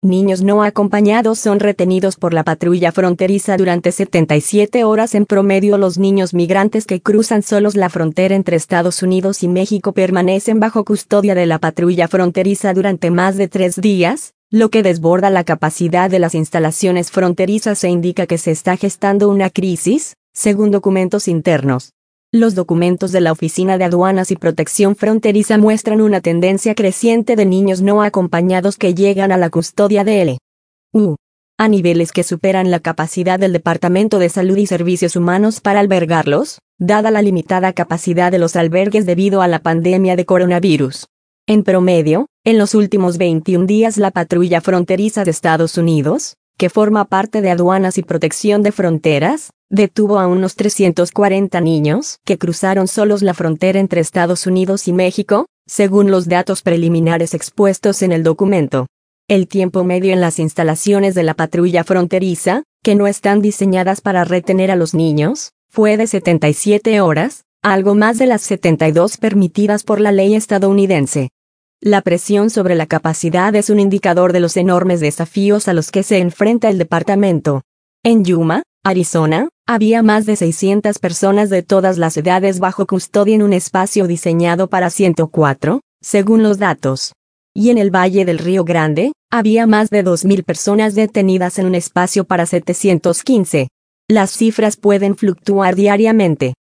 Niños no acompañados son retenidos por la patrulla fronteriza durante 77 horas en promedio. Los niños migrantes que cruzan solos la frontera entre Estados Unidos y México permanecen bajo custodia de la patrulla fronteriza durante más de 3 días, lo que desborda la capacidad de las instalaciones fronterizas e indica que se está gestando una crisis, según documentos internos. Los documentos de la Oficina de Aduanas y Protección Fronteriza muestran una tendencia creciente de niños no acompañados que llegan a la custodia de LU a niveles que superan la capacidad del Departamento de Salud y Servicios Humanos para albergarlos, dada la limitada capacidad de los albergues debido a la pandemia de coronavirus. En promedio, en los últimos 21 días la patrulla fronteriza de Estados Unidos, que forma parte de Aduanas y Protección de Fronteras, detuvo a unos 340 niños que cruzaron solos la frontera entre Estados Unidos y México, según los datos preliminares expuestos en el documento. El tiempo medio en las instalaciones de la patrulla fronteriza, que no están diseñadas para retener a los niños, fue de 77 horas, algo más de las 72 permitidas por la ley estadounidense. La presión sobre la capacidad es un indicador de los enormes desafíos a los que se enfrenta el departamento. En Yuma, Arizona, había más de 600 personas de todas las edades bajo custodia en un espacio diseñado para 104, según los datos. Y en el Valle del Río Grande, había más de 2.000 personas detenidas en un espacio para 715. Las cifras pueden fluctuar diariamente.